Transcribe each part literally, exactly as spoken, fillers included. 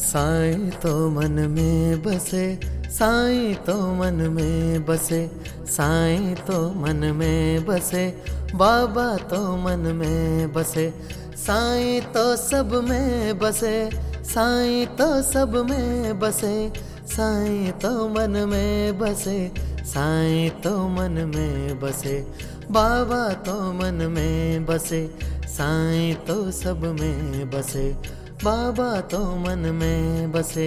साईं तो मन में बसे, साईं तो मन में बसे, साईं तो मन में बसे, बाबा तो मन में बसे, साईं तो सब में बसे, साईं तो सब में बसे, साईं तो मन में बसे, साईं तो मन में बसे, बाबा तो मन में बसे, साईं तो सब में बसे, बाबा तो मन में बसे।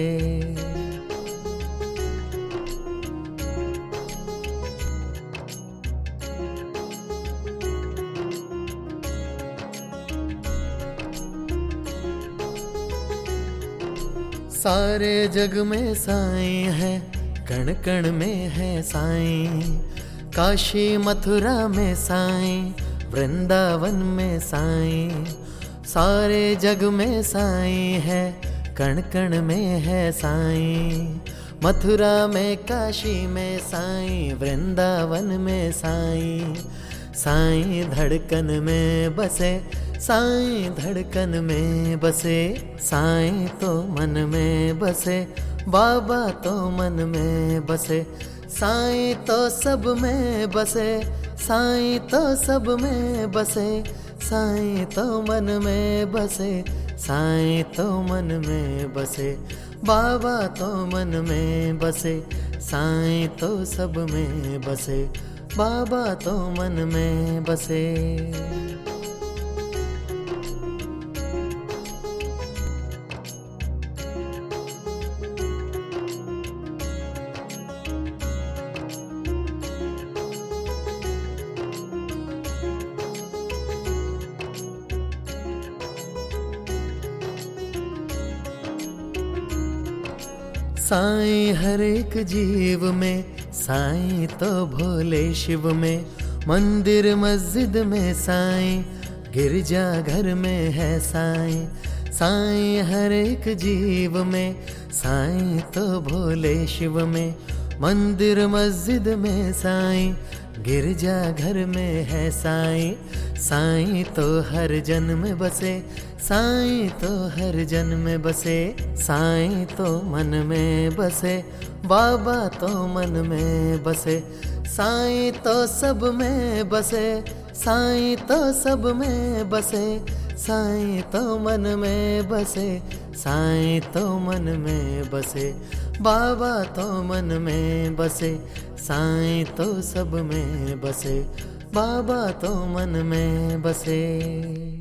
सारे जग में साईं है, कण कण में है साईं, काशी मथुरा में साईं, वृंदावन में साईं। सारे जग में साईं है, कण कण में है साईं, मथुरा में काशी में साईं, वृंदावन में साईं। साईं धड़कन में बसे, साईं धड़कन में बसे, साईं तो मन में बसे, बाबा तो मन में बसे, साईं तो सब में बसे, साईं तो सब में बसे, साईं तो मन में बसे, साईं तो मन में बसे, बाबा तो मन में बसे, साईं तो सब में बसे, बाबा तो मन में बसे। साईं हर एक जीव में, साईं तो भोले शिव में, मंदिर मस्जिद में साईं, गिरजा घर में है साईं। साईं हर एक जीव में, साईं तो भोले शिव में, मंदिर मस्जिद में साईं, गिरजा घर में है साईं। साईं तो हर जन में बसे, साईं तो हर जन में बसे, साईं तो मन में बसे, बाबा तो मन में बसे, साईं तो सब में बसे, साईं तो सब में बसे, साईं तो मन में बसे, साईं तो मन में बसे, बाबा तो मन में बसे, साईं तो सब में बसे, बाबा तो मन में बसे।